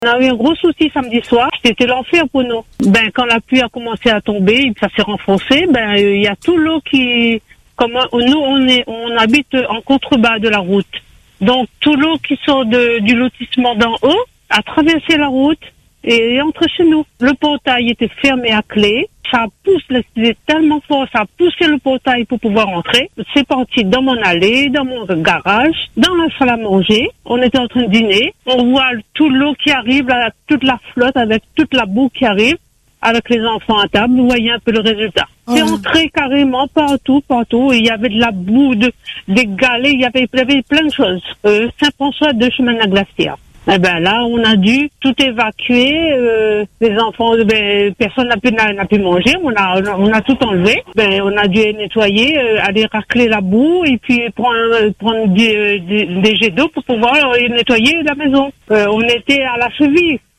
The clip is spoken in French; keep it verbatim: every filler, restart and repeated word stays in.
On a eu un gros souci samedi soir, c'était l'enfer pour nous. Ben, quand la pluie a commencé à tomber, ça s'est renforcé, ben, il y a tout l'eau qui, comme nous, on est, on habite en contrebas de la route. Donc, tout l'eau qui sort de, du lotissement d'en haut a traversé la route et entre chez nous. Le portail était fermé à clé. Ça pousse, c'était tellement fort, ça a poussé le portail pour pouvoir entrer. C'est parti dans mon allée, dans mon garage, dans la salle à manger. On était en train de dîner. On voit toute l'eau qui arrive, là, toute la flotte avec toute la boue qui arrive, avec les enfants à table. Vous voyez un peu le résultat. Oh. C'est entré carrément partout, partout. Il y avait de la boue, de, des galets, il y avait, il y avait plein de choses. Euh, Saint-François de chemin de la Glacière. Eh ben là, on a dû tout évacuer. Euh, les enfants, ben, personne n'a pu n'a pu manger. On a on a tout enlevé. Ben, on a dû nettoyer, euh, aller racler la boue et puis prendre prendre des, des, des jets d'eau pour pouvoir nettoyer la maison. Euh, on était à la cheville.